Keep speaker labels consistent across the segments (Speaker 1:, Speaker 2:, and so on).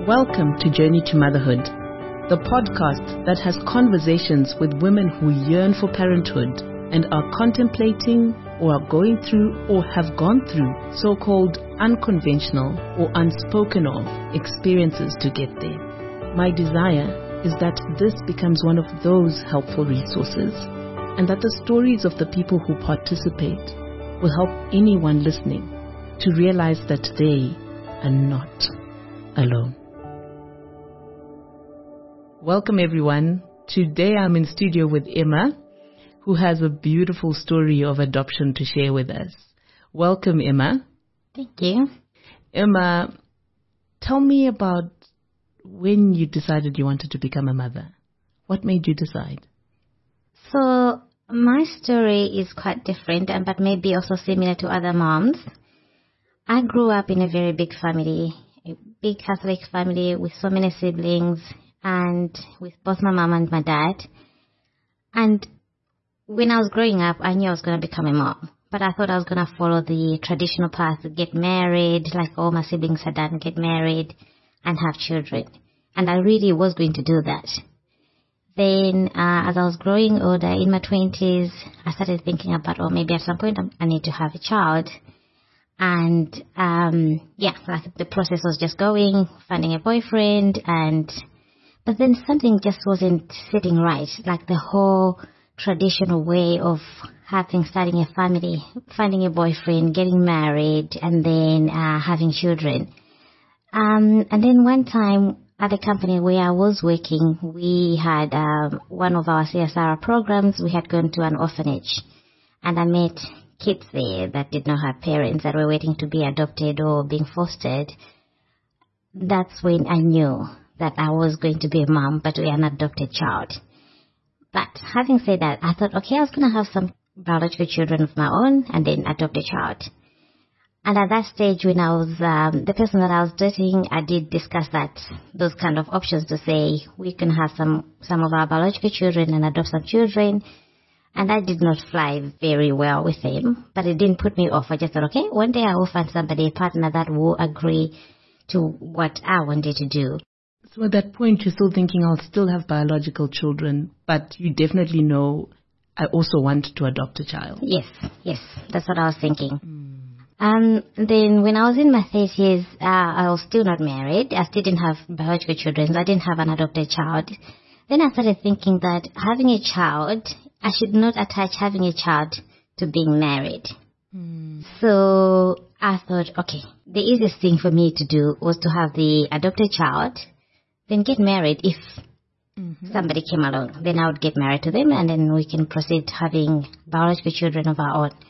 Speaker 1: Welcome to Journey to Motherhood, the podcast that has conversations with women who yearn for parenthood and are contemplating or are going through or have gone through so-called unconventional or unspoken of experiences to get there. My desire is that this becomes one of those helpful resources and that the stories of the people who participate will help anyone listening to realize that they are not alone. Welcome everyone. Today I'm in studio with Emma, who has a beautiful story of adoption to share with us. Welcome, Emma.
Speaker 2: Thank you.
Speaker 1: Emma, tell me about when you decided you wanted to become a mother. What made you decide?
Speaker 2: So my story is quite different, but maybe also similar to other moms. I grew up in a very big family, a big Catholic family with so many siblings and with both my mom and my dad. And when I was growing up, I knew I was going to become a mom. But I thought I was going to follow the traditional path, get married, like all my siblings had done, get married and have children. And I really was going to do that. Then as I was growing older, in my 20s, I started thinking about, maybe at some point I need to have a child. And like the process was just going, finding a boyfriend, but then something just wasn't sitting right, like the whole traditional way of starting a family, finding a boyfriend, getting married, and then having children. And then one time at the company where I was working, we had one of our CSR programs. We had gone to an orphanage, and I met kids there that did not have parents, that were waiting to be adopted or being fostered. That's when I knew that I was going to be a mom, but an adopted child. But having said that, I thought, I was going to have some biological children of my own and then adopt a child. And at that stage, when I was the person that I was dating, I did discuss those kind of options to say we can have some of our biological children and adopt some children. And that did not fly very well with him, but it didn't put me off. I just thought, one day I will find somebody, a partner that will agree to what I wanted to do.
Speaker 1: So at that point, you're still thinking, I'll still have biological children, but you definitely know I also want to adopt a child.
Speaker 2: Yes, that's what I was thinking. Then when I was in my 30s, I was still not married. I still didn't have biological children. So I didn't have an adopted child. Then I started thinking that having a child, I should not attach having a child to being married. So I thought, the easiest thing for me to do was to have the adopted child, then get married. If somebody came along, then I would get married to them, and then we can proceed having biological children of our own.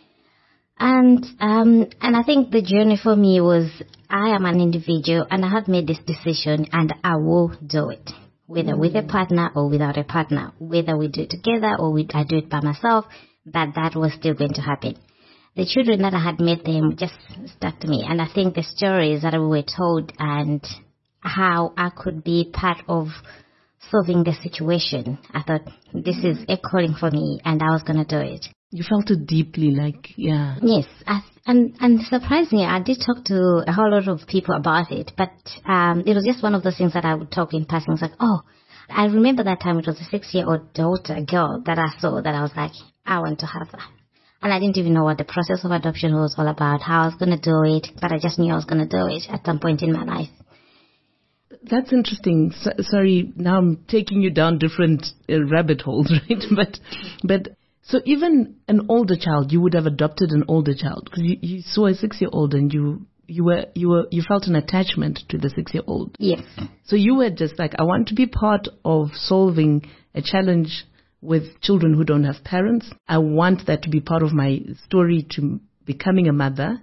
Speaker 2: And I think the journey for me was, I am an individual, and I have made this decision, and I will do it, whether with a partner or without a partner, whether we do it together or I do it by myself, that was still going to happen. The children that I had met, them just stuck to me, and I think the stories that we were told and how I could be part of solving the situation, I thought, this is a calling for me, and I was going to do it.
Speaker 1: You felt it deeply,
Speaker 2: Yes, and surprisingly, I did talk to a whole lot of people about it, but it was just one of those things that I would talk in passing. It's like, I remember that time it was a 6-year-old girl that I saw that I was like, I want to have her. And I didn't even know what the process of adoption was all about, how I was going to do it, but I just knew I was going to do it at some point in my life.
Speaker 1: That's interesting. Sorry, now I'm taking you down different rabbit holes, right? But so even an older child, you would have adopted an older child because you saw a 6-year-old and you felt an attachment to the 6-year-old.
Speaker 2: Yes.
Speaker 1: So you were just like, I want to be part of solving a challenge with children who don't have parents. I want that to be part of my story to becoming a mother.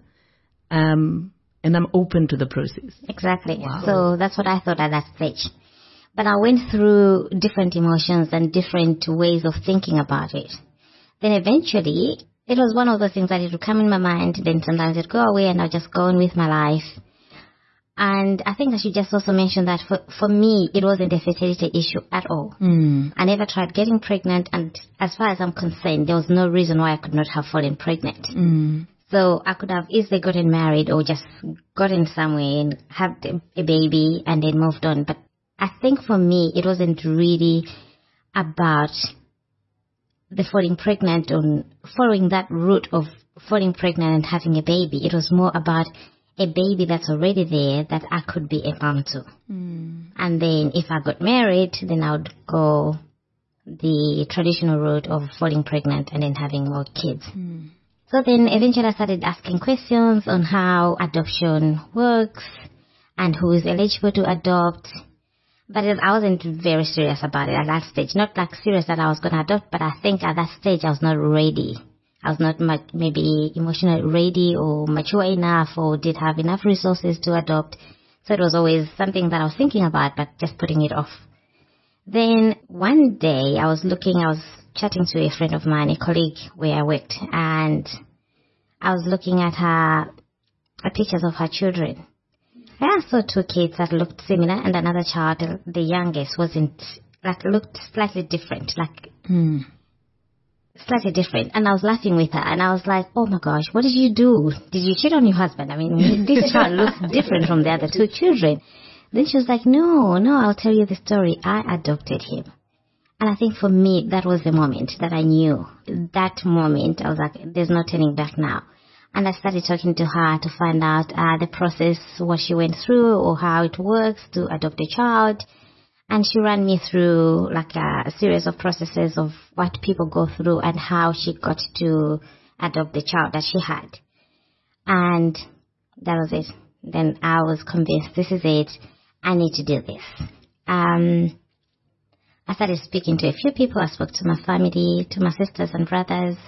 Speaker 1: And I'm open to the process.
Speaker 2: Exactly.
Speaker 1: Wow.
Speaker 2: So that's what I thought at that stage. But I went through different emotions and different ways of thinking about it. Then eventually, it was one of those things that it would come in my mind, then sometimes it would go away and I'll just go on with my life. And I think I should just also mention that for me, it wasn't a fertility issue at all. I never tried getting pregnant, and as far as I'm concerned, there was no reason why I could not have fallen pregnant. So I could have easily gotten married or just gotten somewhere and had a baby and then moved on. But I think for me, it wasn't really about the falling pregnant or following that route of falling pregnant and having a baby. It was more about a baby that's already there that I could be a mom to. And then if I got married, then I would go the traditional route of falling pregnant and then having more kids. So then eventually I started asking questions on how adoption works and who is eligible to adopt. But I wasn't very serious about it at that stage. Not like serious that I was going to adopt, but I think at that stage I was not ready. I was not maybe emotionally ready or mature enough or did have enough resources to adopt. So it was always something that I was thinking about, but just putting it off. Then one day I was chatting to a friend of mine, a colleague where I worked, and I was looking at her pictures of her children. I saw two kids that looked similar, and another child, the youngest, looked slightly different, slightly different. And I was laughing with her, and I was like, oh my gosh, what did you do? Did you cheat on your husband? I mean, this child looks different from the other two children. Then she was like, no, I'll tell you the story. I adopted him. And I think for me, that was the moment that I knew. That moment, I was like, there's no turning back now. And I started talking to her to find out the process, what she went through or how it works to adopt a child. And she ran me through like a series of processes of what people go through and how she got to adopt the child that she had. And that was it. Then I was convinced, this is it. I need to do this. I started speaking to a few people. I spoke to my family, to my sisters and brothers.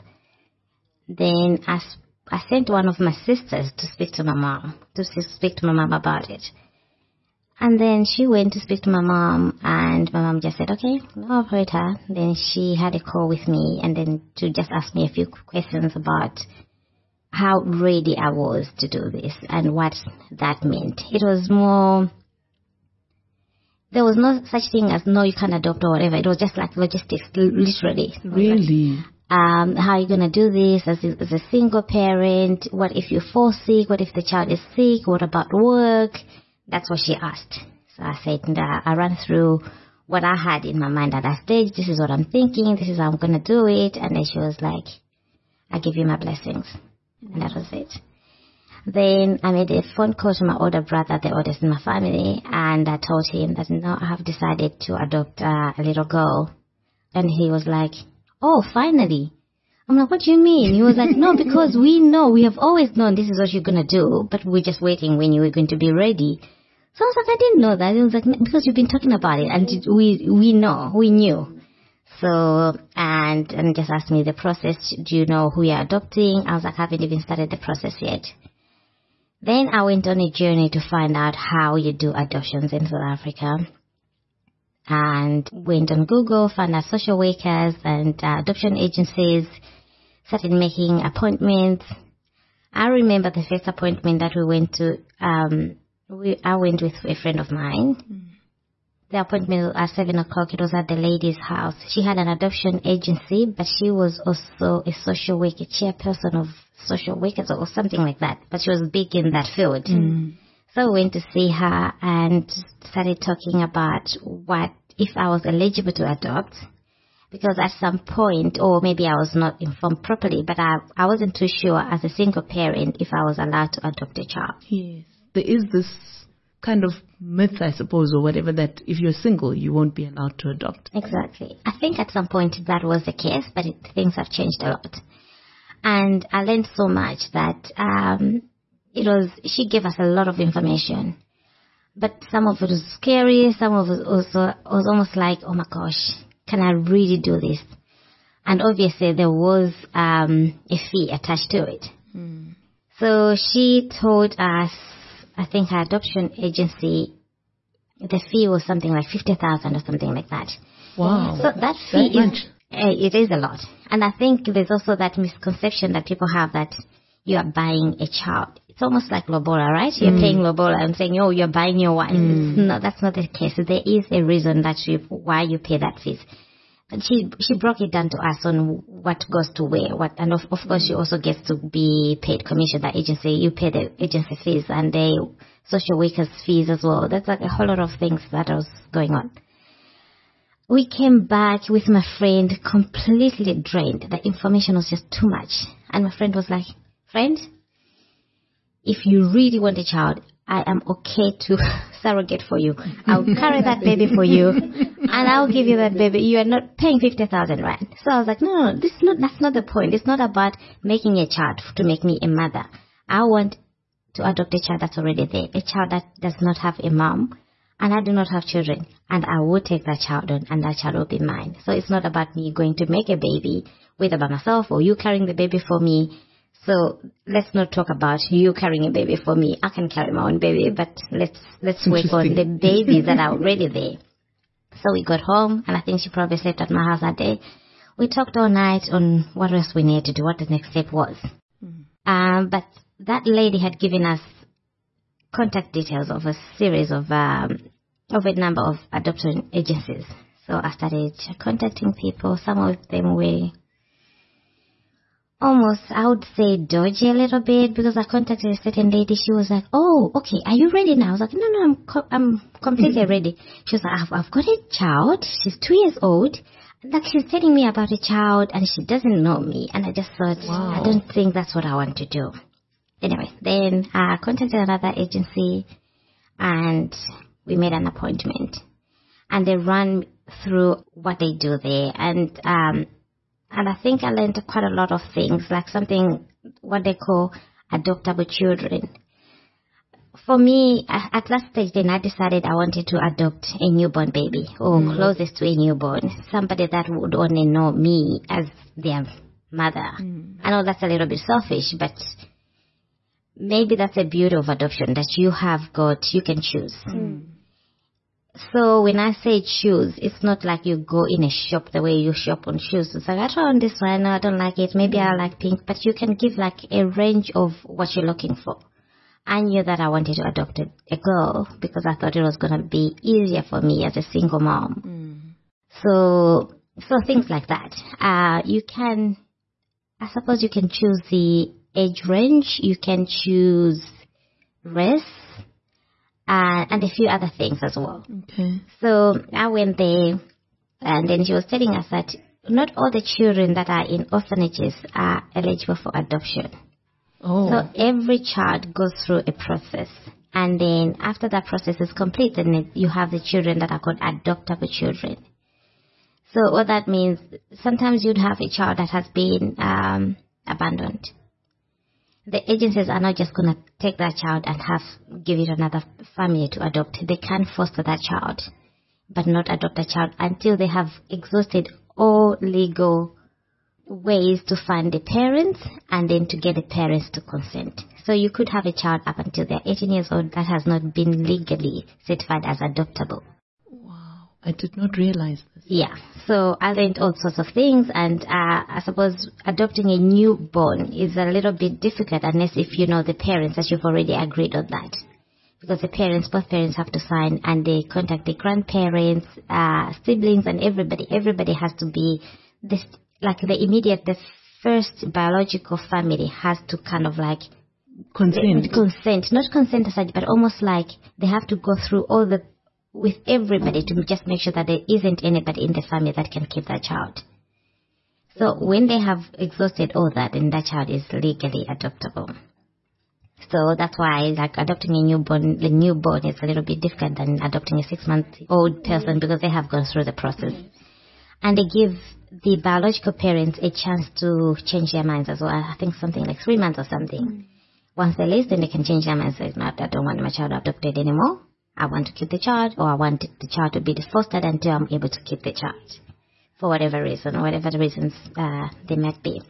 Speaker 2: Then I sent one of my sisters to speak to my mom, about it. And then she went to speak to my mom, and my mom just said, okay, I'll operate her. Then she had a call with me, and then to just ask me a few questions about how ready I was to do this and what that meant. It was more, there was no such thing as no, you can't adopt or whatever. It was just like logistics, literally. Really? How are you going to do this as a single parent? What if you fall sick? What if the child is sick? What about work? That's what she asked. So I said, I ran through what I had in my mind at that stage. This is what I'm thinking. This is how I'm going to do it. And then she was like, I give you my blessings. And that was it. Then I made a phone call to my older brother, the oldest in my family, and I told him that, I have decided to adopt a little girl. And he was like, oh, finally. I'm like, what do you mean? He was like, no, because we have always known this is what you're going to do, but we're just waiting when you were going to be ready. So I was like, I didn't know that. He was like, because you've been talking about it, and we knew. So, and just asked me the process. Do you know who you're adopting? I was like, I haven't even started the process yet. Then I went on a journey to find out how you do adoptions in South Africa. And went on Google, found out social workers and adoption agencies, started making appointments. I remember the first appointment that we went to, I went with a friend of mine. The appointment was at 7 o'clock. It was at the lady's house. She had an adoption agency, but she was also a social worker, chairperson of social workers or something like that. But she was big in that field. So we went to see her and started talking about what if I was eligible to adopt. Because at some point, or maybe I was not informed properly, but I wasn't too sure as a single parent if I was allowed to adopt a child.
Speaker 1: Yes. There is this kind of myth, I suppose, or whatever, that if you're single, you won't be allowed to adopt.
Speaker 2: Exactly. I think at some point that was the case, but things have changed a lot. And I learned so much that she gave us a lot of information. But some of it was scary, some of it also was almost like, oh my gosh, can I really do this? And obviously there was a fee attached to it. So she told us, I think her adoption agency, the fee was something like 50,000 or something like that.
Speaker 1: Wow.
Speaker 2: So that fee it is a lot. And I think there's also that misconception that people have that you are buying a child. It's almost like lobola, right? You're paying lobola and saying, oh, you're buying your wife. No, that's not the case. There is a reason why you pay that fee. she broke it down to us on what goes to where, and of course she also gets to be paid commission. That agency, you pay the agency fees and the social workers fees as well. That's like a whole lot of things that was going on. We came back with my friend completely drained. The information was just too much. And my friend was like, friend, if you really want a child, I am okay to surrogate for you. I'll carry that baby for you, and I'll give you that baby. You are not paying 50,000, right? So I was like, no, that's not the point. It's not about making a child to make me a mother. I want to adopt a child that's already there, a child that does not have a mom, and I do not have children, and I will take that child on, and that child will be mine. So it's not about me going to make a baby, whether by myself or you carrying the baby for me. So let's not talk about you carrying a baby for me. I can carry my own baby, but let's work on the babies that are already there. So we got home, and I think she probably slept at my house that day. We talked all night on what else we needed to do, what the next step was. But that lady had given us contact details of a series of a number of adoption agencies. So I started contacting people. Some of them were almost, I would say, dodgy a little bit, because I contacted a certain lady. She was like, oh, okay, are you ready now? I was like, no, I'm completely ready. She was like, I've got a child. She's 2 years old. Like, she's telling me about a child, and she doesn't know me. And I just thought, wow, I don't think that's what I want to do. Anyway, then I contacted another agency, and we made an appointment. And they ran through what they do there. And I think I learned quite a lot of things, like something, what they call adoptable children. For me, at that stage, then I decided I wanted to adopt a newborn baby, or closest to a newborn, somebody that would only know me as their mother. I know that's a little bit selfish, but maybe that's the beauty of adoption, that you can choose. So when I say choose, it's not like you go in a shop the way you shop on shoes. It's like, I try on this one, no, I don't like it, maybe I like pink, but you can give like a range of what you're looking for. I knew that I wanted to adopt a girl because I thought it was going to be easier for me as a single mom. So things like that. I suppose you can choose the age range, you can choose race, and a few other things as well. Okay. So I went there, and then she was telling us that not all the children that are in orphanages are eligible for adoption. Oh. So every child goes through a process, and then after that process is complete, then you have the children that are called adoptable children. So what that means, sometimes you'd have a child that has been abandoned. The agencies are not just going to take that child and give it another family to adopt. They can foster that child, but not adopt the child until they have exhausted all legal ways to find the parents, and then to get the parents to consent. So you could have a child up until they're 18 years old that has not been legally certified as adoptable.
Speaker 1: Wow, I did not realize this.
Speaker 2: Yeah, so I learned all sorts of things, and I suppose adopting a newborn is a little bit difficult unless if you know the parents, that you've already agreed on that. Because both parents have to sign, and they contact the grandparents, siblings, and everybody. Everybody has to be this. Like the first biological family has to kind of like consent, not consent as such, but almost like they have to go through with everybody to just make sure that there isn't anybody in the family that can keep that child. So when they have exhausted all that, then that child is legally adoptable. So that's why, like, adopting the newborn is a little bit different than adopting a 6-month-old person, because they have gone through the process. And they give the biological parents a chance to change their minds as well. I think something like 3 months or something. Once they leave, then they can change their minds. Like, no, I don't want my child adopted anymore. I want to keep the child, or I want the child to be fostered until I'm able to keep the child, for whatever reason, or whatever the reasons they might be.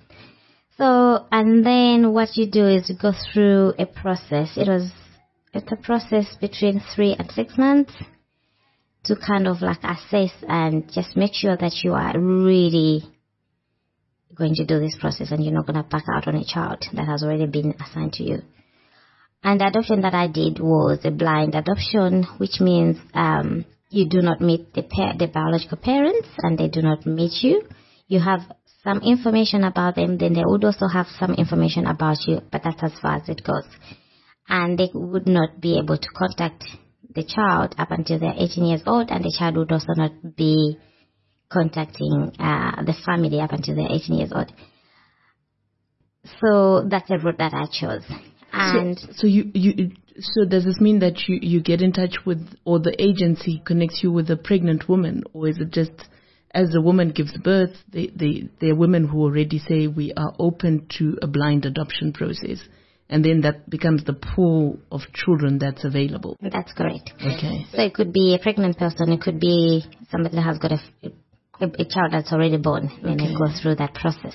Speaker 2: So, and then what you do is you go through a process. It's a process between 3 and 6 months to kind of like assess and just make sure that you are really going to do this process and you're not going to back out on a child that has already been assigned to you. And the adoption that I did was a blind adoption, which means You do not meet the biological parents, and they do not meet you. You have some information about them, then they would also have some information about you, but that's as far as it goes. And they would not be able to contact the child up until they're 18 years old, and the child would also not be contacting the family up until they're 18 years old. So that's the route that I chose. And
Speaker 1: so does this mean that you get in touch with, or the agency connects you with a pregnant woman, or is it just as the woman gives birth, there are women who already say we are open to a blind adoption process, and then that becomes the pool of children that's available?
Speaker 2: That's correct.
Speaker 1: Okay.
Speaker 2: So it could be a pregnant person, it could be somebody that has got a child that's already born, and they go through that process.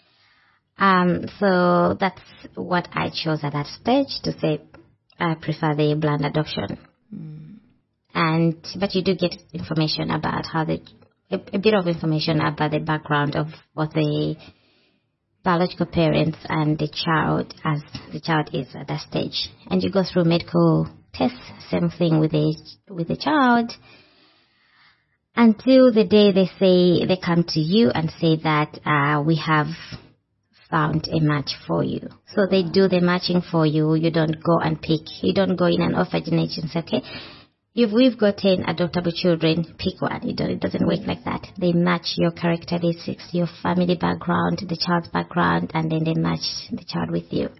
Speaker 2: So that's what I chose at that stage, to say I prefer the blind adoption. But you do get information about how a bit of information about the background of what the biological parents and the child, as the child is at that stage. And you go through medical tests, same thing with the child, until the day they come to you and say that we have found a match for you. So they do the matching for you. You don't go and pick. You don't go in and offer and say, okay, if we've got 10 adoptable children, pick one. It doesn't work like that. They match your characteristics, your family background, the child's background, and then they match the child with you.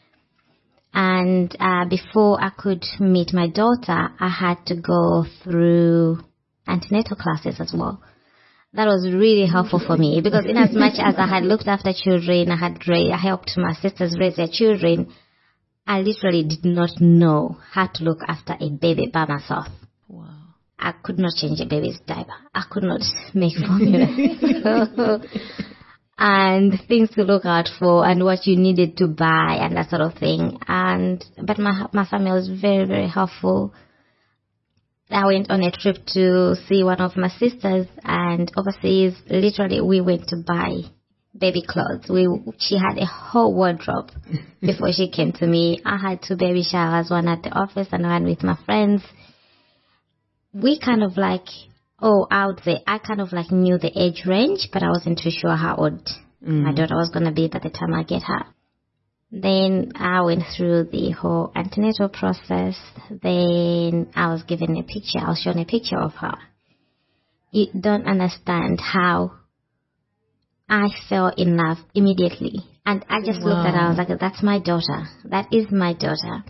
Speaker 2: And before I could meet my daughter, I had to go through antenatal classes as well. That was really helpful for me, because in as much as I had looked after children, I helped my sisters raise their children, I literally did not know how to look after a baby by myself.
Speaker 1: Wow.
Speaker 2: I could not change a baby's diaper. I could not make formula. And things to look out for, and what you needed to buy, and that sort of thing. But my family was very, very helpful. I went on a trip to see one of my sisters, and overseas, literally, we went to buy baby clothes. She had a whole wardrobe before she came to me. I had 2 baby showers, one at the office and one with my friends. We kind of I kind of knew the age range, but I wasn't too sure how old my daughter was going to be by the time I get her. Then I went through the whole antenatal process. Then I was given a picture. I was shown a picture of her. You don't understand how I fell in love immediately. And I just looked at her. I was like, that's my daughter. That is my daughter.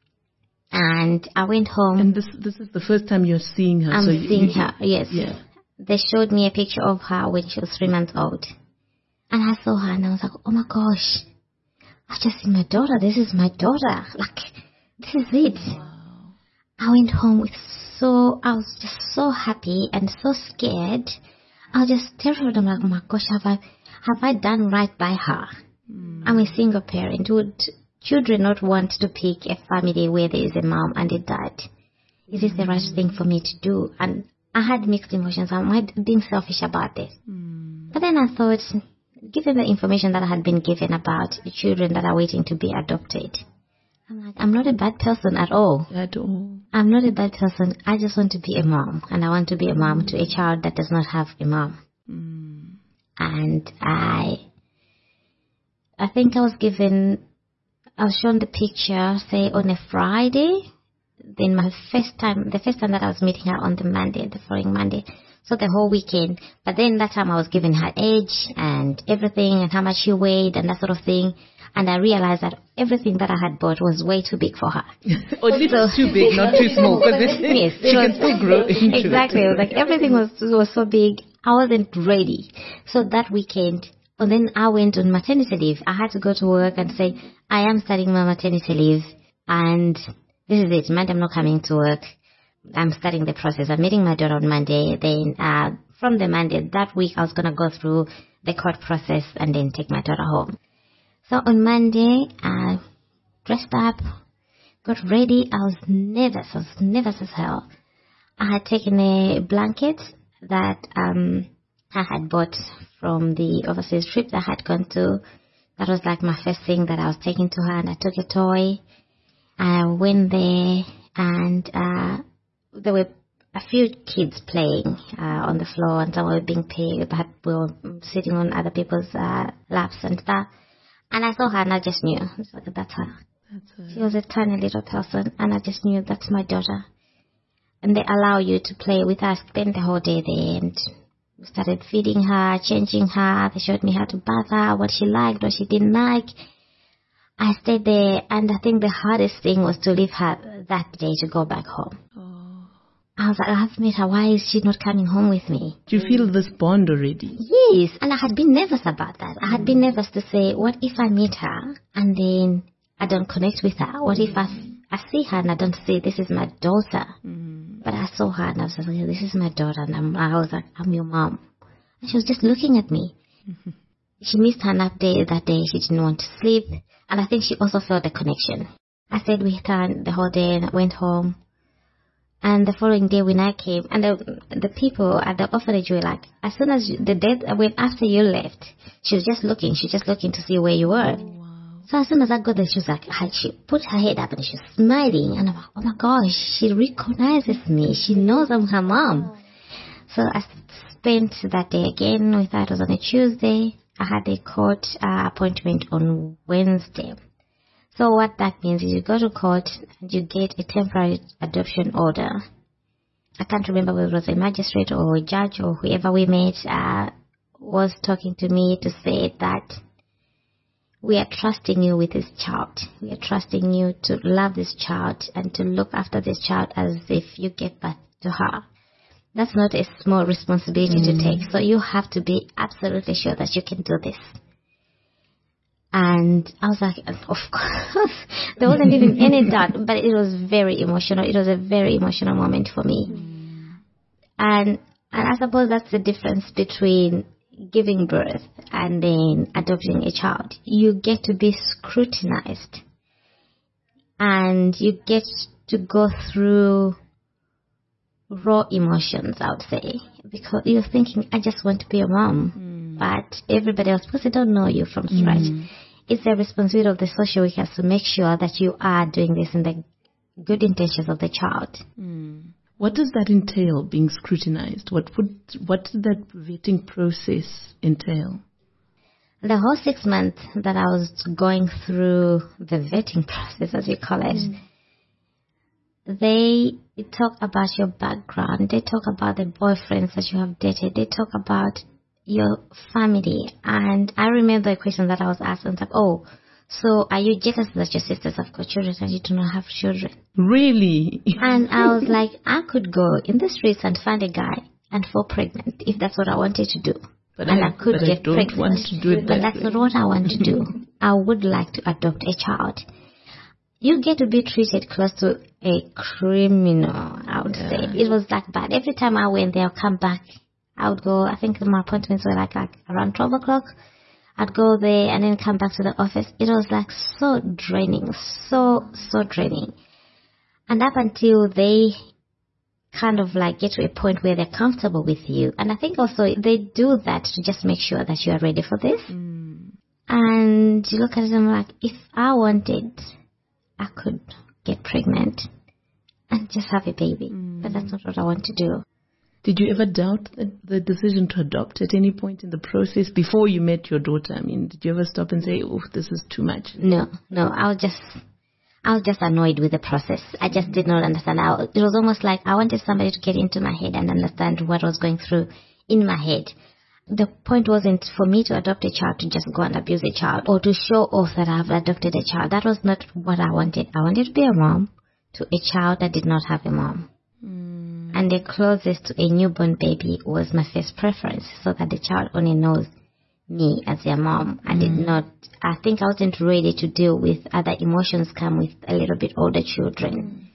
Speaker 2: And I went home.
Speaker 1: And this is the first time you're seeing her.
Speaker 2: I'm seeing her, yes.
Speaker 1: Yeah.
Speaker 2: They showed me a picture of her when she was 3 months old. And I saw her and I was like, oh my gosh, I've just seen my daughter. This is my daughter. This is it.
Speaker 1: Wow.
Speaker 2: I went home I was just so happy and so scared. I was just terrified. I'm like, oh my gosh, have I done right by her? I'm a single parent. Would children not want to pick a family where there is a mom and a dad? Is this the right thing for me to do? And I had mixed emotions. Am I being selfish about this? But then I thought, given the information that I had been given about the children that are waiting to be adopted, I'm like, I'm not a bad person at all.
Speaker 1: At all.
Speaker 2: I'm not a bad person. I just want to be a mom. And I want to be a mom to a child that does not have a mom. And I think I was shown the picture, say, on a Friday. Then the first time that I was meeting her on the following Monday. So the whole weekend. But then that time I was given her age and everything and how much she weighed and that sort of thing. And I realized that everything that I had bought was way too big for her.
Speaker 1: Or at least too big, not too small.
Speaker 2: Yes,
Speaker 1: she can still grow into
Speaker 2: exactly.
Speaker 1: it.
Speaker 2: It was like everything was so big. I wasn't ready. So that weekend, and then I went on maternity leave. I had to go to work and say, I am starting my maternity leave. And this is it. Monday, I'm not coming to work. I'm starting the process. I'm meeting my daughter on Monday. Then from the Monday, that week, I was going to go through the court process and then take my daughter home. So on Monday, I dressed up, got ready. I was nervous as hell. I had taken a blanket that I had bought from the overseas trip that I had gone to. That was like my first thing that I was taking to her, and I took a toy. I went there, and there were a few kids playing on the floor, and some were being played, but we were sitting on other people's laps and stuff. And I saw her, and I just knew. It's like, that's her. She was a tiny little person, and I just knew that's my daughter. And they allow you to play with her, spend the whole day there, and we started feeding her, changing her. They showed me how to bath her, what she liked, what she didn't like. I stayed there, and I think the hardest thing was to leave her that day to go back home. I was like, I have to meet her. Why is she not coming home with me?
Speaker 1: Do you feel this bond already?
Speaker 2: Yes, and I had been nervous about that. I had been nervous to say, what if I meet her and then I don't connect with her? What if I see her and I don't say, this is my daughter? But I saw her and I was like, this is my daughter. And I was like, I'm your mom. And she was just looking at me. She missed her nap day that day. She didn't want to sleep. And I think she also felt the connection. I stayed with her the whole day and I went home. And the following day when I came, and the people at the orphanage were like, as soon as after you left, she was just looking to see where you were. Oh, wow. So as soon as I got there, she was like, she put her head up and she was smiling. And I'm like, oh my gosh, she recognizes me. She knows I'm her mom. So I spent that day again with her. It was on a Tuesday. I had a court appointment on Wednesday. So what that means is you go to court and you get a temporary adoption order. I can't remember whether it was a magistrate or a judge or whoever we met was talking to me to say that we are trusting you with this child. We are trusting you to love this child and to look after this child as if you gave birth to her. That's not a small responsibility to take. So you have to be absolutely sure that you can do this. And I was like, of course, there wasn't even any doubt, but it was very emotional. It was a very emotional moment for me. And I suppose that's the difference between giving birth and then adopting a child. You get to be scrutinized and you get to go through raw emotions, I would say, because you're thinking, I just want to be a mom. But everybody else, because they don't know you from scratch, it's the responsibility of the social workers to make sure that you are doing this in the good intentions of the child.
Speaker 1: What does that entail, being scrutinized? What did that vetting process entail?
Speaker 2: The whole 6 months that I was going through the vetting process, as you call it, they talk about your background. They talk about the boyfriends that you have dated. They talk about your family. And I remember a question that I was asked, and like, oh, so are you jealous that your sisters have got children and you do not have children?
Speaker 1: Really?
Speaker 2: And I was like, I could go in the streets and find a guy and fall pregnant if that's what I wanted to do.
Speaker 1: But
Speaker 2: I could get pregnant.
Speaker 1: Want to do it
Speaker 2: but that's not what I want to do. I would like to adopt a child. You get to be treated close to a criminal, I would say. It was that bad. Every time I went there, I'd come back. I would go, I think my appointments were like around 12 o'clock. I'd go there and then come back to the office. It was like so draining, so draining. And up until they kind of like get to a point where they're comfortable with you. And I think also they do that to just make sure that you are ready for this. And you look at them like, if I wanted, I could get pregnant and just have a baby. But that's not what I want to do.
Speaker 1: Did you ever doubt the decision to adopt at any point in the process before you met your daughter? I mean, did you ever stop and say, oh, this is too much?
Speaker 2: No. I was just annoyed with the process. I just did not understand. It was almost like I wanted somebody to get into my head and understand what was going through in my head. The point wasn't for me to adopt a child to just go and abuse a child or to show off that I've adopted a child. That was not what I wanted. I wanted to be a mom to a child that did not have a mom. And the closest to a newborn baby was my first preference, so that the child only knows me as their mom. I think I wasn't ready to deal with other emotions come with a little bit older children.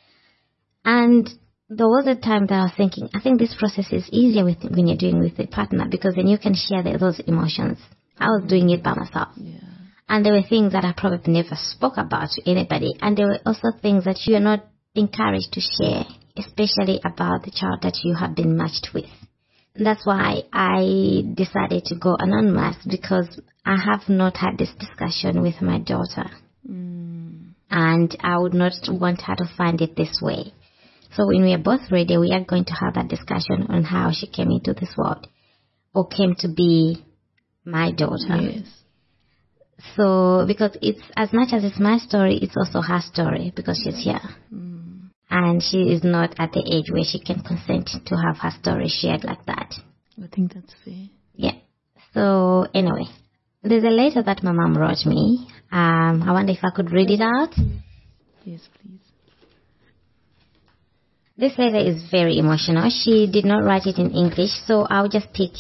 Speaker 2: And there was a time that I was thinking, I think this process is easier when you're doing with a partner, because then you can share those emotions. I was doing it by myself. And there were things that I probably never spoke about to anybody. And there were also things that you are not encouraged to share, especially about the child that you have been matched with. And that's why I decided to go anonymous, because I have not had this discussion with my daughter. And I would not want her to find it this way. So when we are both ready, we are going to have that discussion on how she came into this world or came to be my daughter.
Speaker 1: Yes.
Speaker 2: So because it's as much as it's my story, it's also her story because she's here. And she is not at the age where she can consent to have her story shared like that.
Speaker 1: I think that's fair.
Speaker 2: Yeah. So anyway, there's a letter that my mom wrote me. I wonder if I could read it out.
Speaker 1: Yes, please.
Speaker 2: This letter is very emotional. She did not write it in English, so I'll just pick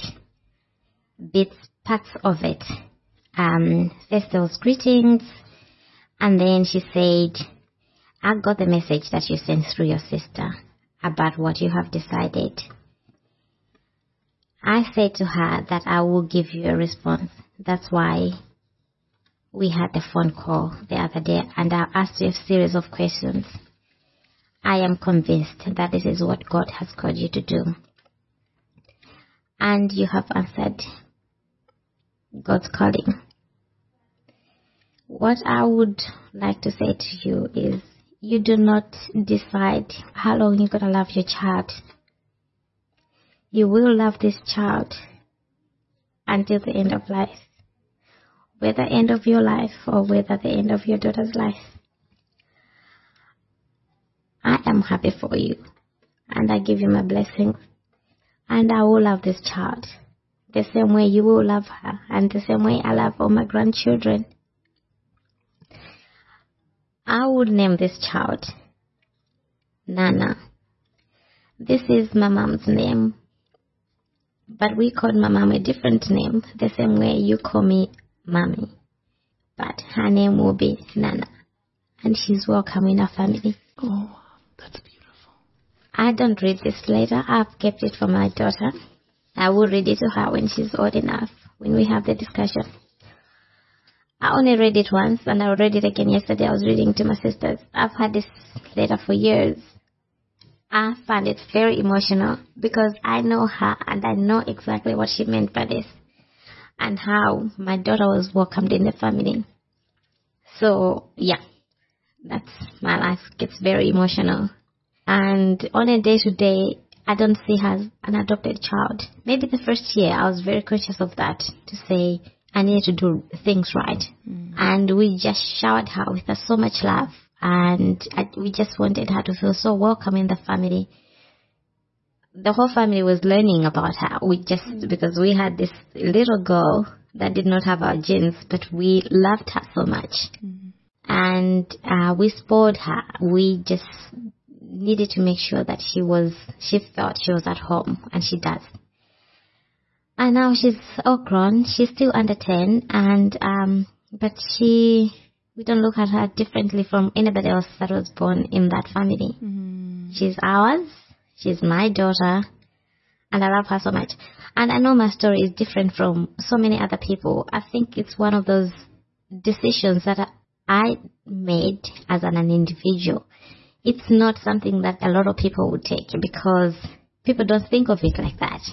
Speaker 2: parts of it. First there was greetings, and then she said, I got the message that you sent through your sister about what you have decided. I said to her that I will give you a response. That's why we had the phone call the other day, and I asked you a series of questions. I am convinced that this is what God has called you to do. And you have answered God's calling. What I would like to say to you is, you do not decide how long you're going to love your child. You will love this child until the end of life. Whether end of your life or whether the end of your daughter's life. I am happy for you. And I give you my blessings. And I will love this child the same way you will love her. And the same way I love all my grandchildren. I would name this child Nana. This is my mom's name. But we called my mom a different name, the same way you call me Mommy. But her name will be Nana. And she's welcome in our family.
Speaker 1: Oh, that's beautiful.
Speaker 2: I don't read this letter. I've kept it for my daughter. I will read it to her when she's old enough, when we have the discussion. I only read it once, and I read it again yesterday. I was reading to my sisters. I've had this letter for years. I found it very emotional because I know her and I know exactly what she meant by this and how my daughter was welcomed in the family. So, yeah, that's my life gets very emotional. And on a day-to-day, I don't see her as an adopted child. Maybe the first year I was very conscious of that, to say I needed to do things right. And we just showered her with so much love. And we just wanted her to feel so welcome in the family. The whole family was learning about her. Because we had this little girl that did not have our genes, but we loved her so much. And we spoiled her. We just needed to make sure that she felt she was at home, and she does. And now she's all grown. She's still under 10, but we don't look at her differently from anybody else that was born in that family. She's ours. She's my daughter. And I love her so much. And I know my story is different from so many other people. I think it's one of those decisions that I made as an individual. It's not something that a lot of people would take because people don't think of it like that.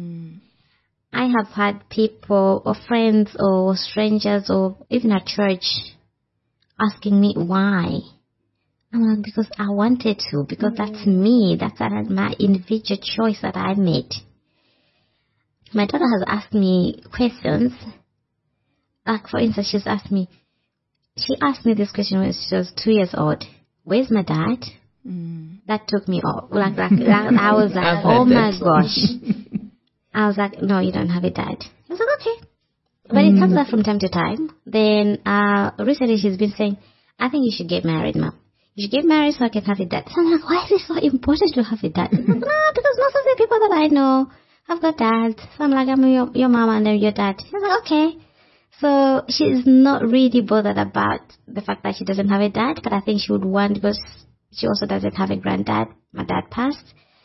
Speaker 2: I have had people or friends or strangers or even at church asking me why. I'm like, because I wanted to, because that's me. That's my individual choice that I made. My daughter has asked me questions. Like, for instance, she asked me this question when she was 2 years old. Where's my dad? That took me off. Like I was like, oh my gosh. I was like, no, you don't have a dad. I was like, okay. But it comes up from time to time. Then recently she's been saying, I think you should get married, Mom. You should get married so I can have a dad. So I'm like, why is it so important to have a dad? I'm like, no, because most of the people that I know have got dads. So I'm like, I'm your mom and then your dad. I was like, okay. So she's not really bothered about the fact that she doesn't have a dad, but I think she would want, because she also doesn't have a granddad. My dad passed.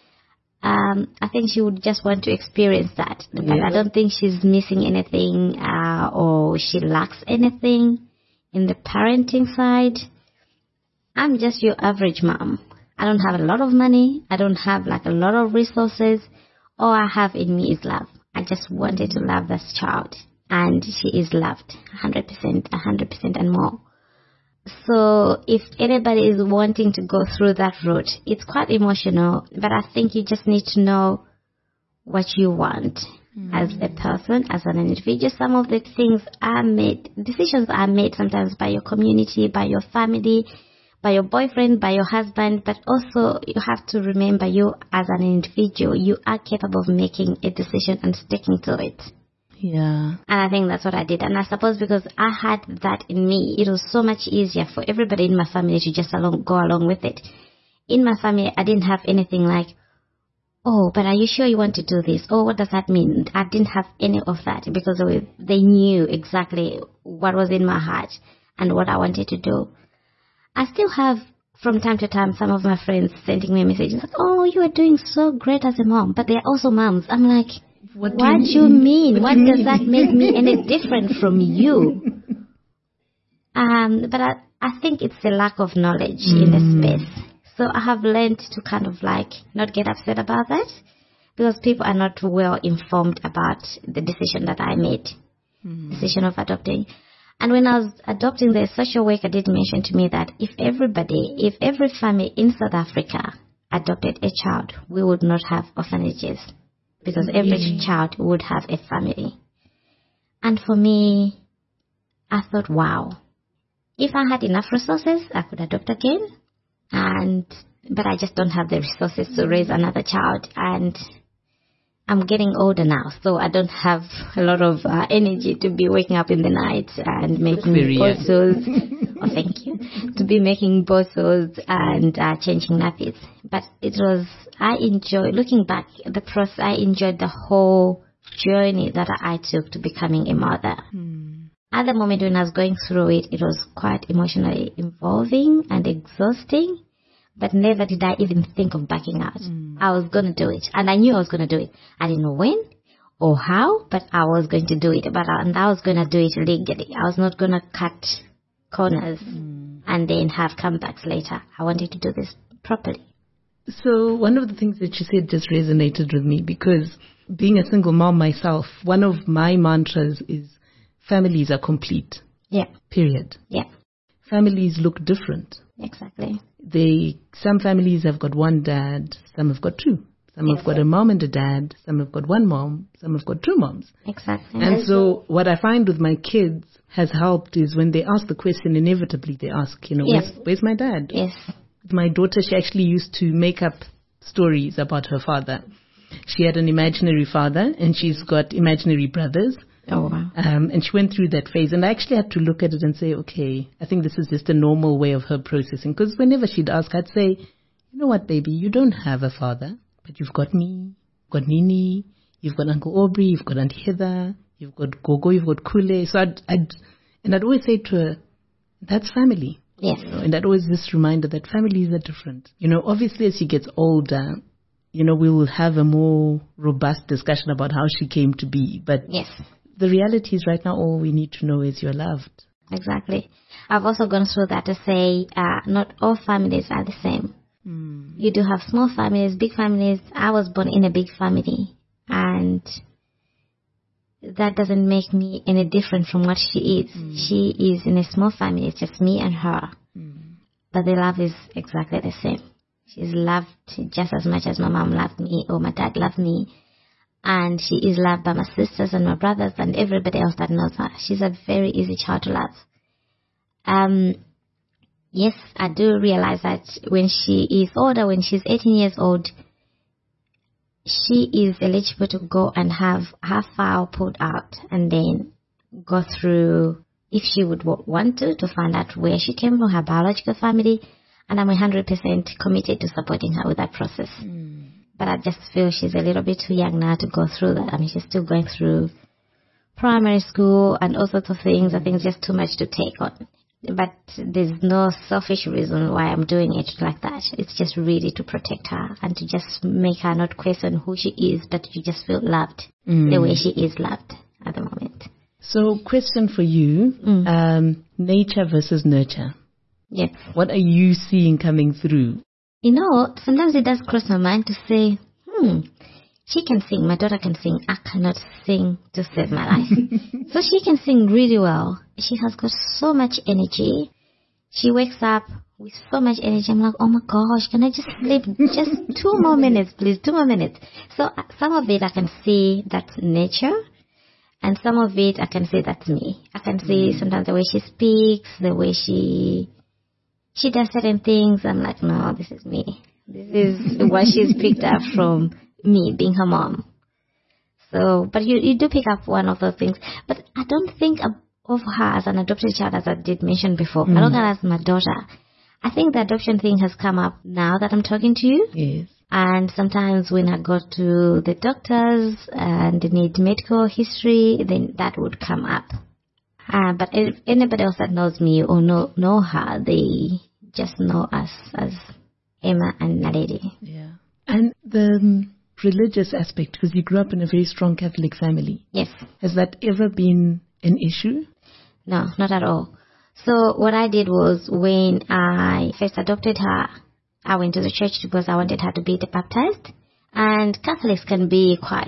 Speaker 2: I think she would just want to experience that. But I don't think she's missing anything or she lacks anything in the parenting side. I'm just your average mom. I don't have a lot of money. I don't have like a lot of resources. All I have in me is love. I just wanted to love this child. And she is loved 100%, 100% and more. So if anybody is wanting to go through that route, it's quite emotional, but I think you just need to know what you want as a person, as an individual. Some of the decisions are made sometimes by your community, by your family, by your boyfriend, by your husband, but also you have to remember you as an individual, you are capable of making a decision and sticking to it.
Speaker 1: Yeah.
Speaker 2: And I think that's what I did. And I suppose because I had that in me, it was so much easier for everybody in my family to just go along with it. In my family, I didn't have anything like, oh, but are you sure you want to do this? Oh, what does that mean? I didn't have any of that because they knew exactly what was in my heart and what I wanted to do. I still have, from time to time, some of my friends sending me messages like, oh, you are doing so great as a mom, but they're also moms. I'm like, what do you mean? What does that make me any different from you? But I think it's the lack of knowledge in the space. So I have learned to kind of like not get upset about that because people are not well informed about the decision that I made, decision of adopting. And when I was adopting, the social worker did mention to me that if every family in South Africa adopted a child, we would not have orphanages because every child would have a family. And for me, I thought, wow, if I had enough resources, I could adopt again. But I just don't have the resources to raise another child. And I'm getting older now, so I don't have a lot of energy to be waking up in the night and making bottles. Oh, thank you. To be making bottles and changing nappies. But I enjoyed, looking back, the process, I enjoyed the whole journey that I took to becoming a mother. At the moment when I was going through it, it was quite emotionally involving and exhausting. But never did I even think of backing out. I was going to do it. And I knew I was going to do it. I didn't know when or how, but I was going to do it. And I was going to do it legally. I was not going to cut corners and then have comebacks later. I wanted to do this properly.
Speaker 1: So one of the things that you said just resonated with me because being a single mom myself, one of my mantras is families are complete.
Speaker 2: Yeah.
Speaker 1: Period.
Speaker 2: Yeah.
Speaker 1: Families look different.
Speaker 2: Exactly.
Speaker 1: Some families have got one dad, some have got two. Some have got a mom and a dad, some have got one mom, some have got two moms.
Speaker 2: Exactly.
Speaker 1: And so what I find with my kids has helped is when they ask the question, inevitably they ask, where's my dad?
Speaker 2: Yes.
Speaker 1: My daughter, she actually used to make up stories about her father. She had an imaginary father and she's got imaginary brothers.
Speaker 2: Oh, wow.
Speaker 1: And she went through that phase. And I actually had to look at it and say, okay, I think this is just a normal way of her processing. Because whenever she'd ask, I'd say, you know what, baby, you don't have a father, but you've got me, you've got Nini, you've got Uncle Aubrey, you've got Auntie Heather, you've got Gogo, you've got Kule. So I'd always say to her, that's family.
Speaker 2: Yes.
Speaker 1: And I'd always this reminder that families are different. Obviously as she gets older, we will have a more robust discussion about how she came to be. But
Speaker 2: yes.
Speaker 1: The reality is right now all we need to know is you're loved.
Speaker 2: Exactly. I've also gone through that to say not all families are the same. You do have small families, big families. I was born in a big family and that doesn't make me any different from what she is. She is in a small family. It's just me and her. But the love is exactly the same. She's loved just as much as my mom loved me or my dad loved me. And she is loved by my sisters and my brothers and everybody else that knows her. She's a very easy child to love. Yes, I do realize that when she is older, when she's 18 years old, she is eligible to go and have her file pulled out and then go through, if she would want to find out where she came from, her biological family. And I'm 100% committed to supporting her with that process. But I just feel she's a little bit too young now to go through that. I mean, she's still going through primary school and all sorts of things. I think it's just too much to take on. But there's no selfish reason why I'm doing it like that. It's just really to protect her and to just make her not question who she is, but to just feel loved the way she is loved at the moment.
Speaker 1: So, question for you, nature versus nurture.
Speaker 2: Yes.
Speaker 1: What are you seeing coming through?
Speaker 2: Sometimes it does cross my mind to say, she can sing, my daughter can sing, I cannot sing to save my life. So she can sing really well. She has got so much energy. She wakes up with so much energy. I'm like, oh my gosh, can I just sleep just 2 more minutes, please? 2 more minutes. So some of it I can see that's nature, and some of it I can see that's me. I can see sometimes the way she speaks, the way she does certain things. I'm like, no, this is me. This is what she's picked up from me being her mom. So, but you do pick up one of those things. But I don't think of her as an adopted child, as I did mention before. I look at her as my daughter. I think the adoption thing has come up now that I'm talking to you.
Speaker 1: Yes.
Speaker 2: And sometimes when I go to the doctors and they need medical history, then that would come up. But if anybody else that knows me or know her, they just know us as Emma and Naledi.
Speaker 1: Yeah. And the religious aspect, because you grew up in a very strong Catholic family.
Speaker 2: Yes.
Speaker 1: Has that ever been an issue?
Speaker 2: No, not at all. So what I did was, when I first adopted her, I went to the church because I wanted her to be baptized. And Catholics can be quite,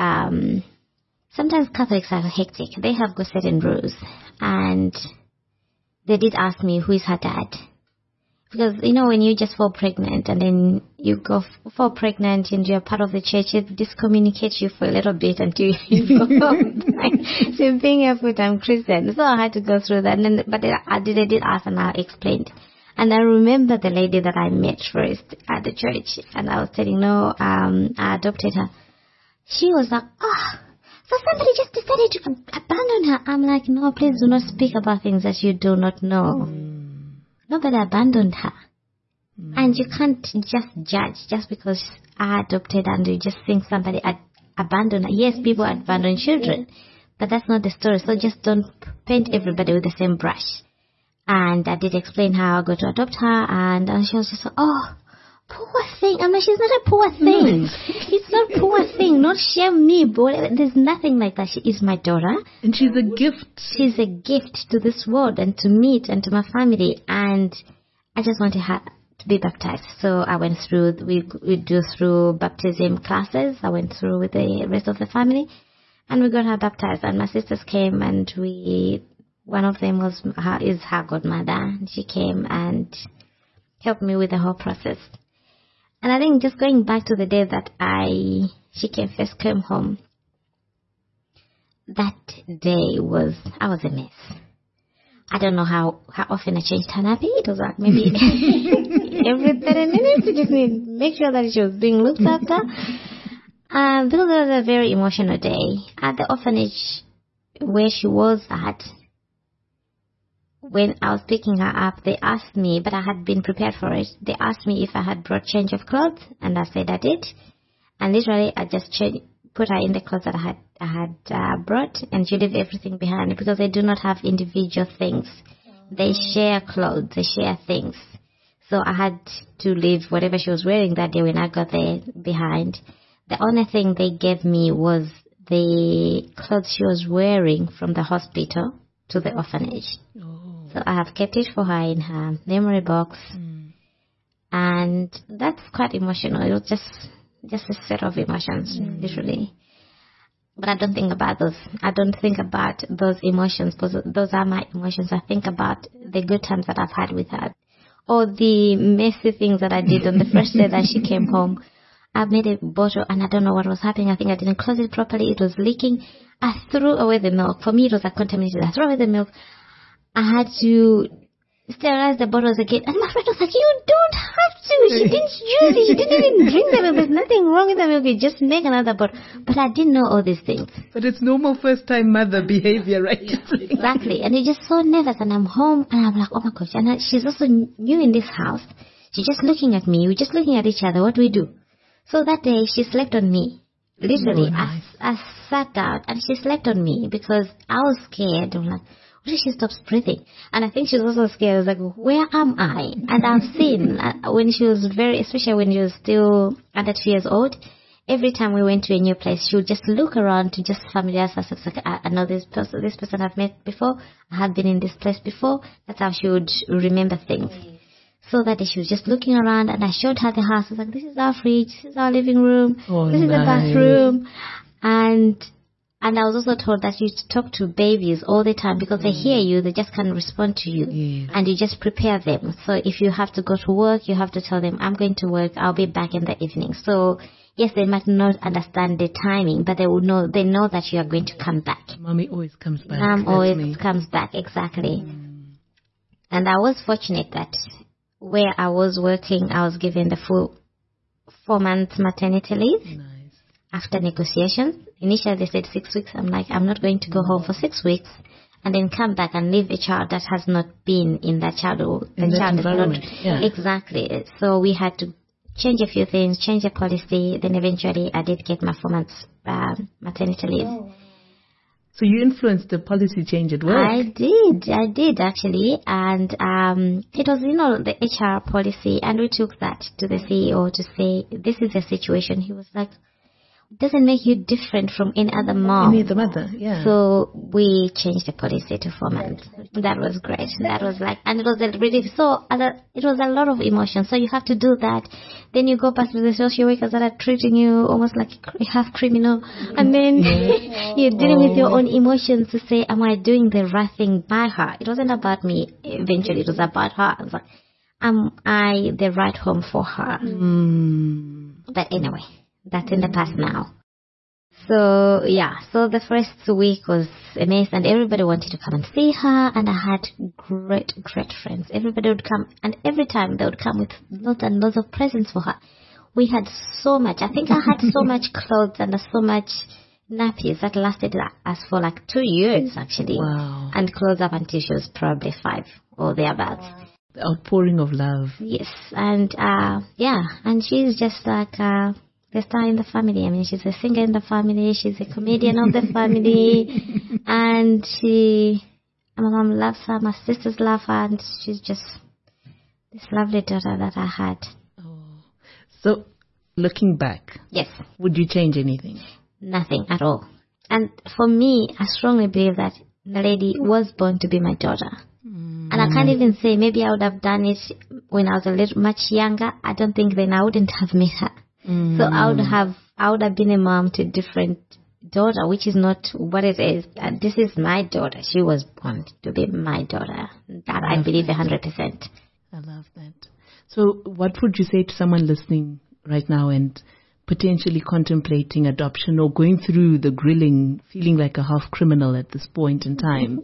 Speaker 2: sometimes Catholics are hectic. They have got certain rules. And they did ask me, who is her dad? Because, when you just fall pregnant and then you fall pregnant and you're part of the church, it discommunicates you for a little bit until you go home. So being a full-time Christian. So I had to go through that. But they did ask, and I explained. And I remember the lady that I met first at the church, and I was telling, I adopted her. She was like, so somebody just decided to abandon her. I'm like, no, please do not speak about things that you do not know. Nobody abandoned her. And you can't just judge just because I adopted and you just think somebody abandoned her. Yes, people abandon children, but that's not the story. So just don't paint everybody with the same brush. And I did explain how I got to adopt her, and she was just like, poor thing. I'm like, she's not a poor thing. It's not a poor thing. Not shame me, but there's nothing like that. She is my daughter.
Speaker 1: And she's a gift.
Speaker 2: She's a gift to this world and to me and to my family. And I just wanted her to be baptized. So I went through, we do through baptism classes. I went through with the rest of the family, and we got her baptized. And my sisters came, and one of them is her godmother. She came and helped me with the whole process. And I think just going back to the day that she first came home, that day I was a mess. I don't know how often I changed her nappy. It was like maybe every 30 minutes. You just need to make sure that she was being looked after. Because it was a very emotional day. At the orphanage where she was at, when I was picking her up, they asked me, but I had been prepared for it. They asked me if I had brought change of clothes, and I said I did. And literally, I just put her in the clothes that I had brought, and she left everything behind because they do not have individual things. They share clothes, they share things. So I had to leave whatever she was wearing that day when I got there behind. The only thing they gave me was the clothes she was wearing from the hospital to the orphanage. So I have kept it for her in her memory box. And that's quite emotional. It was just a set of emotions, literally. But I don't think about those. I don't think about those emotions because those are my emotions. I think about the good times that I've had with her, or the messy things that I did on the first day that she came home. I made a bottle and I don't know what was happening. I think I didn't close it properly. It was leaking. I threw away the milk. For me, it was like contaminated. I threw away the milk. I had to sterilize the bottles again. And my friend was like, you don't have to. She didn't use it. She didn't even drink the milk. There's nothing wrong with the milk. You just make another bottle. But I didn't know all these things.
Speaker 1: But it's normal first-time mother behavior, right?
Speaker 2: Exactly. And you're just so nervous. And I'm home and I'm like, oh my gosh. And she's also new in this house. She's just looking at me. We're just looking at each other. What do we do? So that day she slept on me. Literally, I sat down and she slept on me because I was scared. I'm like, what if she stops breathing? And I think she was also scared. I was like, where am I? And I've seen when she was especially when she was still under 2 years old, every time we went to a new place, she would just look around to just familiarize herself. Like, I know this person I've met before. I have been in this place before. That's how she would remember things. So that day she was just looking around and I showed her the house. I was like, this is our fridge, this is our living room, this is the bathroom. And And I was also told that you talk to babies all the time because they hear you, they just can't respond to you.
Speaker 1: Yes.
Speaker 2: And you just prepare them. So if you have to go to work, you have to tell them, I'm going to work, I'll be back in the evening. So yes, they might not understand the timing, but they know that you are going to come back.
Speaker 1: Mommy always comes back.
Speaker 2: Mom
Speaker 1: That's
Speaker 2: always
Speaker 1: me.
Speaker 2: comes back, exactly. And I was fortunate that where I was working, I was given the full 4 months maternity leave.
Speaker 1: Nice.
Speaker 2: After negotiations. Initially they said 6 weeks. I'm like, I'm not going to go home for 6 weeks and then come back and leave a child that has not been in that child, or
Speaker 1: In
Speaker 2: the
Speaker 1: that
Speaker 2: child is not
Speaker 1: environment, yeah.
Speaker 2: exactly. So we had to change a few things, change the policy. Then eventually I did get my 4 months maternity leave.
Speaker 1: So you influenced the policy change at work.
Speaker 2: I did actually, and it was the HR policy, and we took that to the CEO to say this is the situation. He was like, it doesn't make you different from any other mom.
Speaker 1: Any other mother, yeah.
Speaker 2: So we changed the policy to 4 months. That was great. That was like, and it was a really it was a lot of emotion. So you have to do that. Then you go past the social workers that are treating you almost like a half criminal, and then you're dealing with your own emotions to say, am I doing the right thing by her? It wasn't about me. Eventually, it was about her. I was like, am I the right home for her? But anyway. That's in the past now. So, yeah. So the first week was amazing, and everybody wanted to come and see her, and I had great friends. Everybody would come, and every time they would come with lots and lots of presents for her. We had so much. I think I had so much clothes and so much nappies that lasted us for like 2 years, actually.
Speaker 1: Wow.
Speaker 2: And clothes up until she was probably 5 or thereabouts.
Speaker 1: The outpouring of love.
Speaker 2: Yes. And, and she's just like... the star in the family. I mean, she's a singer in the family. She's a comedian of the family. And my mom loves her. My sisters love her. And she's just this lovely daughter that I had.
Speaker 1: Oh. So, looking back.
Speaker 2: Yes.
Speaker 1: Would you change anything?
Speaker 2: Nothing at all. And for me, I strongly believe that the lady was born to be my daughter. And I can't even say maybe I would have done it when I was a little much younger. I don't think then I wouldn't have met her. So I would have been a mom to a different daughter, which is not what it is. This is my daughter. She was born to be my daughter. That I believe 100%.
Speaker 1: I love that. So what would you say to someone listening right now and potentially contemplating adoption or going through the grilling, feeling like a half criminal at this point in time?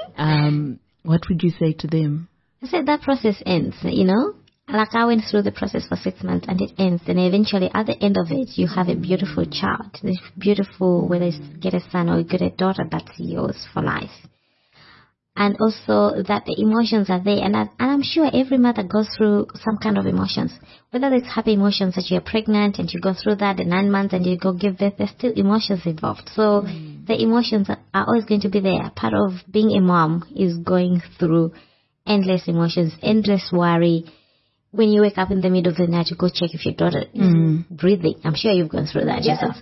Speaker 1: What would you say to them?
Speaker 2: I said that process ends, Like I went through the process for 6 months and it ends. And eventually at the end of it, you have a beautiful child. This beautiful, whether you get a son or you get a daughter, that's yours for life. And also that the emotions are there. And I'm sure every mother goes through some kind of emotions. Whether it's happy emotions that you're pregnant and you go through that in 9 months and you go give birth, there's still emotions involved. So the emotions are always going to be there. Part of being a mom is going through endless emotions, endless worry. When you wake up in the middle of the night, you go check if your daughter is breathing. I'm sure you've gone through that yourself.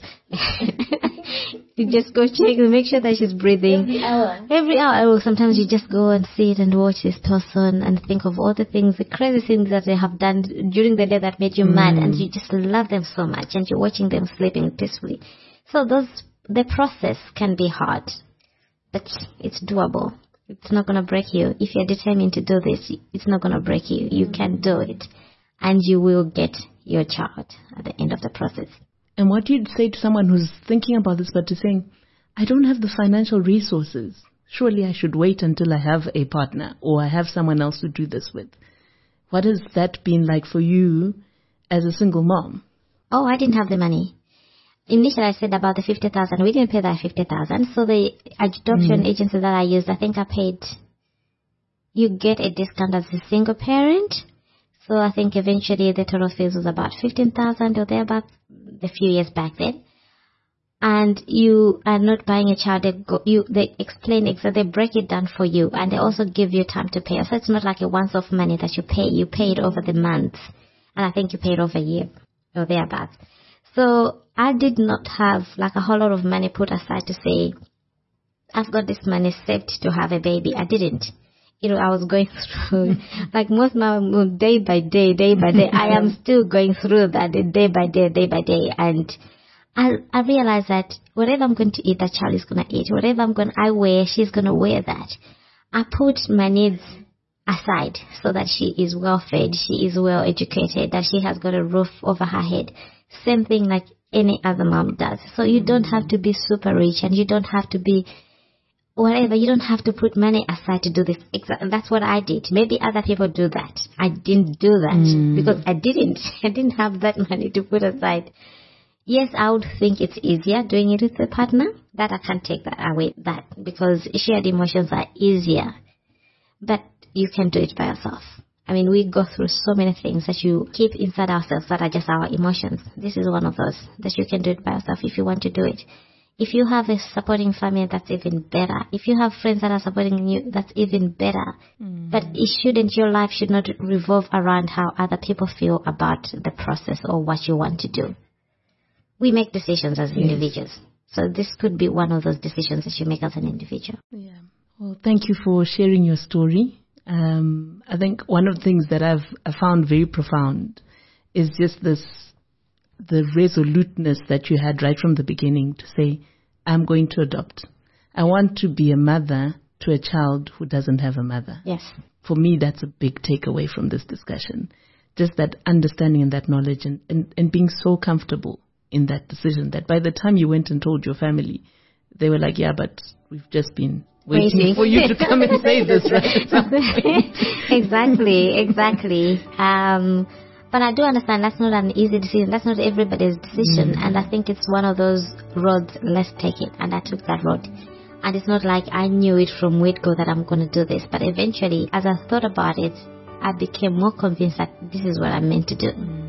Speaker 2: You just go check and make sure that she's breathing. Every hour. Sometimes you just go and sit and watch this person and think of all the things, the crazy things that they have done during the day that made you mad, and you just love them so much, and you're watching them sleeping peacefully. So the process can be hard, but it's doable. It's not going to break you. If you're determined to do this, it's not going to break you. You can do it. And you will get your child at the end of the process.
Speaker 1: And what you'd say to someone who's thinking about this but is saying, I don't have the financial resources. Surely I should wait until I have a partner or I have someone else to do this with. What has that been like for you as a single mom?
Speaker 2: Oh, I didn't have the money. Initially, I said about the 50,000. We didn't pay that 50,000. So the adoption agency that I used, I think I paid. You get a discount as a single parent. So I think eventually the total fees was about 15,000 or thereabouts a few years back then. And you are not buying a child. They explain exactly. They break it down for you, and they also give you time to pay. So it's not like a once-off money that you pay. You pay it over the months, and I think you pay it over a year or thereabouts. So I did not have like a whole lot of money put aside to say, I've got this money saved to have a baby. I didn't. I was going through, like most mom, day by day, I am still going through that day by day. And I realized that whatever I'm going to eat, that child is going to eat. Whatever I wear, she's going to wear that. I put my needs aside so that she is well fed, she is well educated, that she has got a roof over her head. Same thing like any other mom does. So you don't have to be super rich, and you don't have to be whatever. You don't have to put money aside to do this. That's what I did. Maybe other people do that. I didn't do that because I didn't have that money to put aside. Yes, I would think it's easier doing it with a partner. That I can't take that away, because shared emotions are easier. But you can do it by yourself. I mean, we go through so many things that you keep inside ourselves that are just our emotions. This is one of those that you can do it by yourself if you want to do it. If you have a supporting family, that's even better. If you have friends that are supporting you, that's even better. But your life should not revolve around how other people feel about the process or what you want to do. We make decisions as individuals. So this could be one of those decisions that you make as an individual.
Speaker 1: Yeah. Well, thank you for sharing your story. I think one of the things that I found very profound is just the resoluteness that you had right from the beginning to say, I'm going to adopt. I want to be a mother to a child who doesn't have a mother.
Speaker 2: Yes.
Speaker 1: For me, that's a big takeaway from this discussion. Just that understanding and that knowledge and being so comfortable in that decision that by the time you went and told your family, they were like, yeah, but we've just been waiting for you to come and say this, right?
Speaker 2: Exactly. But I do understand that's not an easy decision. That's not everybody's decision. And I think it's one of those roads, let's take it. And I took that road. And it's not like I knew it from word go that I'm going to do this. But eventually, as I thought about it, I became more convinced that this is what I'm meant to do.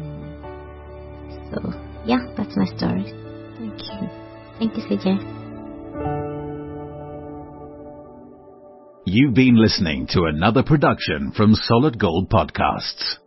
Speaker 2: So, yeah, that's my story.
Speaker 1: Thank you.
Speaker 2: Thank you, CJ.
Speaker 3: You've been listening to another production from Solid Gold Podcasts.